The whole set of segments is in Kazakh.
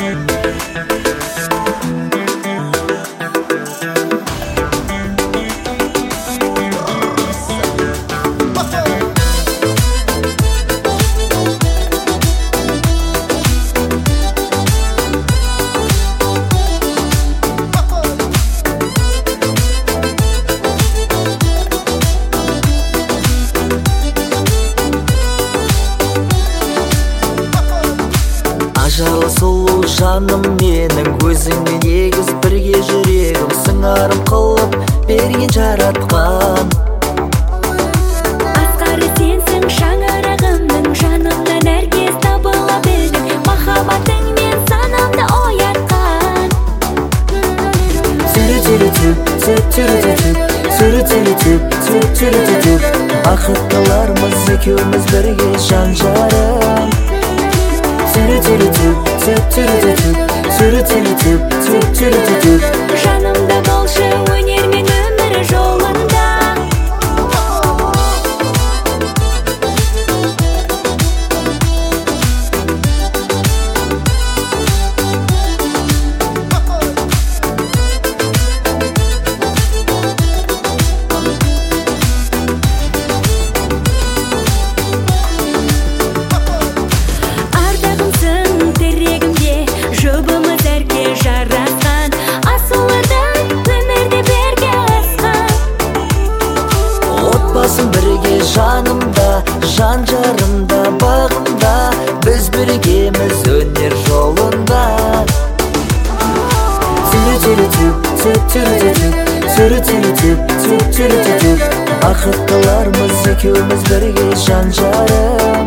Ажалы сұлу жаным менің, өзіңмен егіз бірге жүрегім, сыңарым қылып берген жаратқан. Асқары сенсің шаңырағымның, жанымнан әркез табыла білдің, махаббатыңмен санамды оятқан. Бақыттылармыз екеуміз бірге жан-жарым. Жанымда болшы өнер мен өмір жолында. Бірге жанымда, жан-жарымда, бағымда, біз біргеміз өнер жолында. Бақыттылармыз екеуміз бірге жан-жарым.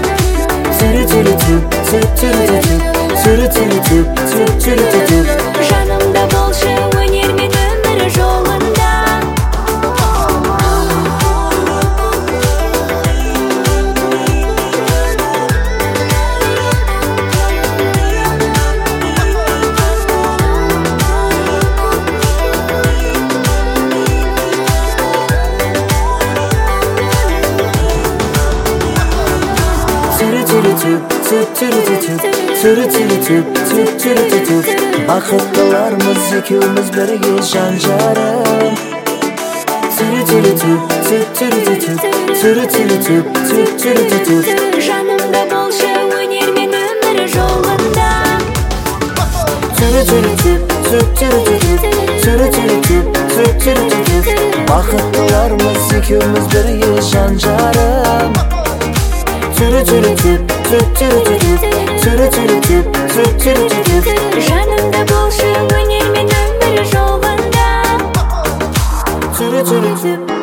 Жанымда болшы өнер мен өмір жолында. Бақыттылармыз екеуміз бірге жан-жарым. Жанымда болшы өнер мен өмір жолында. Бақыттылармыз екеуміз бірге жан-жарым. Жанымда болшы өнер мен өмір жолында.